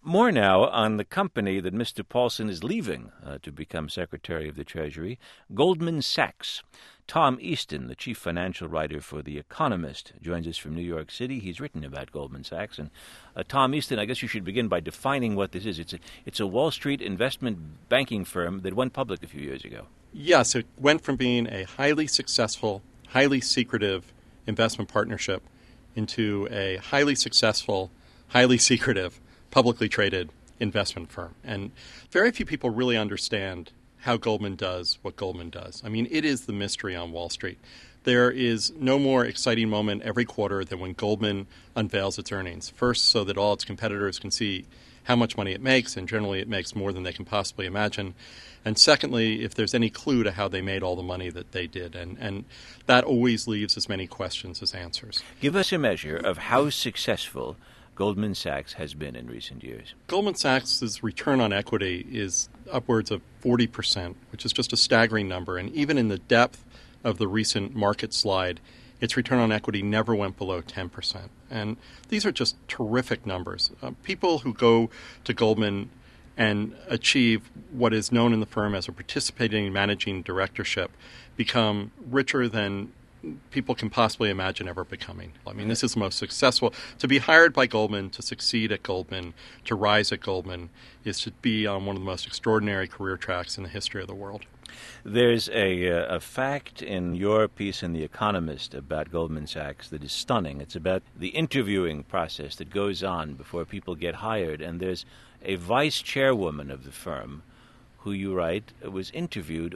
More now on the company that Mr. Paulson is leaving to become Secretary of the Treasury, Goldman Sachs. Tom Easton, the chief financial writer for The Economist, joins us from New York City. He's written about Goldman Sachs. And Tom Easton, I guess you should begin by defining what this is. It's a Wall Street investment banking firm that went public a few years ago. Yes, it went from being a highly successful, highly secretive investment partnership into a highly successful, highly secretive, publicly traded investment firm. And very few people really understand how Goldman does what Goldman does. I mean, it is the mystery on Wall Street. There is no more exciting moment every quarter than when Goldman unveils its earnings. First, so that all its competitors can see how much money it makes, and generally it makes more than they can possibly imagine. And secondly, if there's any clue to how they made all the money that they did. And that always leaves as many questions as answers. Give us a measure of how successful Goldman Sachs has been in recent years. Goldman Sachs' return on equity is upwards of 40%, which is just a staggering number. And even in the depth of the recent market slide, its return on equity never went below 10%. And these are just terrific numbers. People who go to Goldman and achieve what is known in the firm as a participating managing directorship become richer than people can possibly imagine ever becoming. I mean, this is the most successful. To be hired by Goldman, to succeed at Goldman, to rise at Goldman, is to be on one of the most extraordinary career tracks in the history of the world. There's a fact in your piece in The Economist about Goldman Sachs that is stunning. It's about the interviewing process that goes on before people get hired. And there's a vice chairwoman of the firm who, you write, was interviewed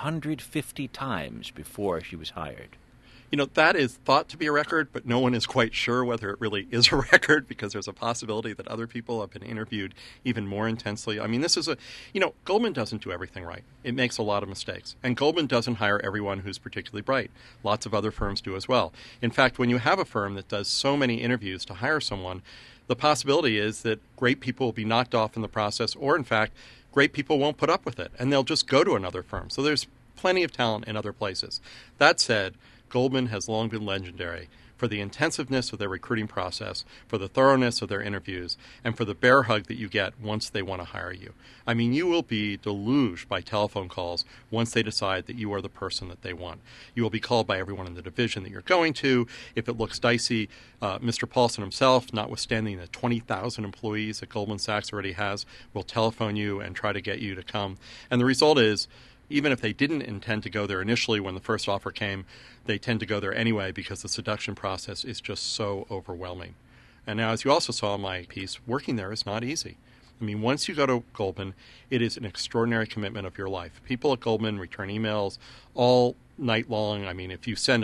150 times before she was hired. You know, that is thought to be a record, but no one is quite sure whether it really is a record because there's a possibility that other people have been interviewed even more intensely. I mean, this is Goldman doesn't do everything right. It makes a lot of mistakes. And Goldman doesn't hire everyone who's particularly bright. Lots of other firms do as well. In fact, when you have a firm that does so many interviews to hire someone, the possibility is that great people will be knocked off in the process, or in fact, great people won't put up with it and they'll just go to another firm. So there's plenty of talent in other places. That said, Goldman has long been legendary for the intensiveness of their recruiting process, for the thoroughness of their interviews, and for the bear hug that you get once they want to hire you. I mean, you will be deluged by telephone calls once they decide that you are the person that they want. You will be called by everyone in the division that you're going to. If it looks dicey, Mr. Paulson himself, notwithstanding the 20,000 employees that Goldman Sachs already has, will telephone you and try to get you to come. And the result is, even if they didn't intend to go there initially when the first offer came, they tend to go there anyway because the seduction process is just so overwhelming. And now, as you also saw in my piece, working there is not easy. I mean, once you go to Goldman, it is an extraordinary commitment of your life. People at Goldman return emails all night long. I mean, if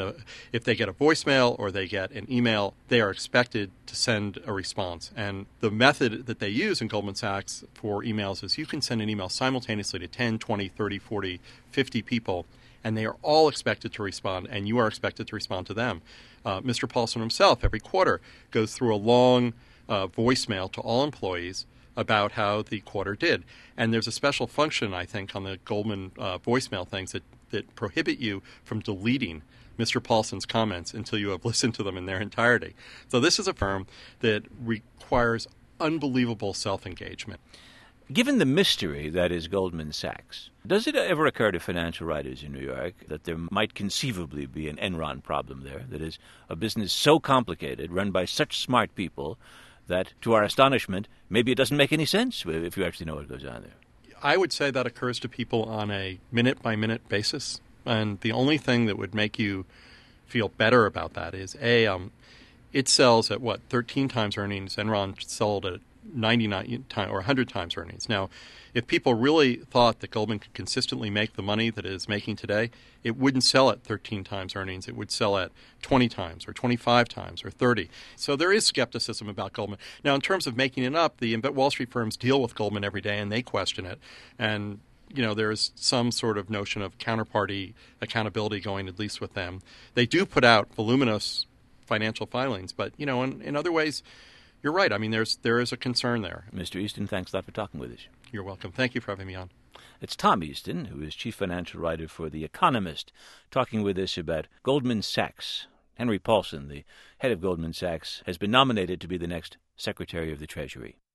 they get a voicemail or they get an email, they are expected to send a response. And the method that they use in Goldman Sachs for emails is you can send an email simultaneously to 10, 20, 30, 40, 50 people, and they are all expected to respond, and you are expected to respond to them. Mr. Paulson himself, every quarter, goes through a long voicemail to all employees about how the quarter did. And there's a special function, I think, on the Goldman voicemail things that prohibit you from deleting Mr. Paulson's comments until you have listened to them in their entirety. So this is a firm that requires unbelievable self-engagement. Given the mystery that is Goldman Sachs, does it ever occur to financial writers in New York that there might conceivably be an Enron problem there, that is, a business so complicated, run by such smart people, that, to our astonishment, maybe it doesn't make any sense if you actually know what goes on there? I would say that occurs to people on a minute-by-minute basis. And the only thing that would make you feel better about that is, it sells at, 13 times earnings. Enron sold at 99 or 100 times earnings. Now, if people really thought that Goldman could consistently make the money that it is making today, it wouldn't sell at 13 times earnings. It would sell at 20 times or 25 times or 30. So there is skepticism about Goldman. Now, in terms of making it up, the Wall Street firms deal with Goldman every day and they question it. And there's some sort of notion of counterparty accountability going at least with them. They do put out voluminous financial filings, but, in other ways, you're right. I mean, there is a concern there. Mr. Easton, thanks a lot for talking with us. You're welcome. Thank you for having me on. It's Tom Easton, who is chief financial writer for The Economist, talking with us about Goldman Sachs. Henry Paulson, the head of Goldman Sachs, has been nominated to be the next Secretary of the Treasury.